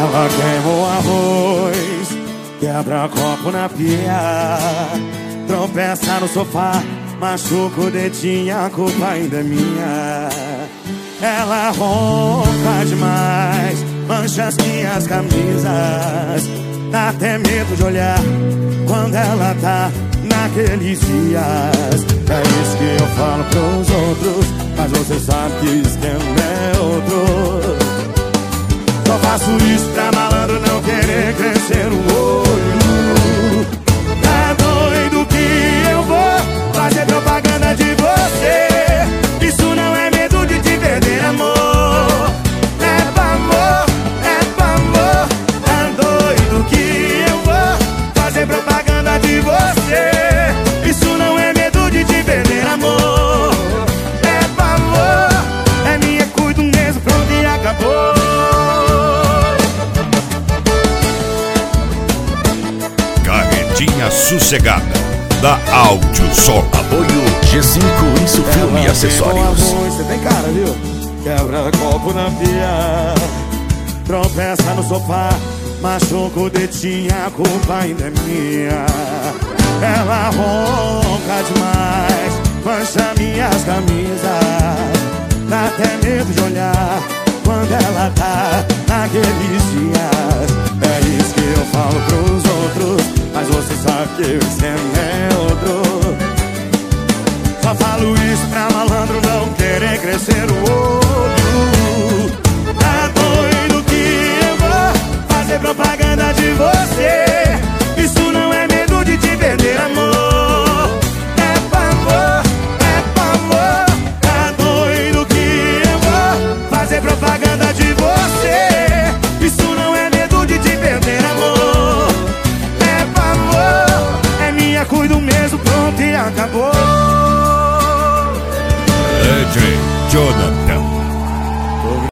Ela queima o arroz, quebra copo na pia, tropeça no sofá, machuca o dedinho, a culpa ainda é minha. Ela ronca demais, mancha as minhas camisas, dá até medo de olhar quando ela tá naqueles dias. É isso que eu falo pros outros, mas você sabe que o esquema é outro. Só faço isso pra malandro não querer crescer o olho. Tá doido que eu vou fazer propaganda de você? Isso não é medo de te perder, amor. É pavor, é pavor. Tá doido que eu vou fazer propaganda de você? Isso não é medo de te perder, amor. É pavor, é minha, cuido mesmo, pronto e acabou. Carretinha sossegada da Áudio Som. Apoio G5 Isso Filme e Acessórios. Você tem cara, viu? Quebra copo na pia, tropeça no sofá, machuca o dedinho, a culpa ainda é minha. Ela ronca demais, mancha minhas camisas, dá até medo de olhar quando ela tá naqueles dias. É isso que eu falo pros outros, mas você sabe que o esquema é outro. Só falo isso pra malandro não querer crescer o olho. Tá doido que eu vou fazer propaganda de você? Isso não é medo de te perder, amor. É pavor, é pavor. Tá doido que eu vou fazer propaganda de você? Isso não é medo de te perder, amor. É pavor, é minha, cuido mesmo, pronto e acabou. DJ Jonah.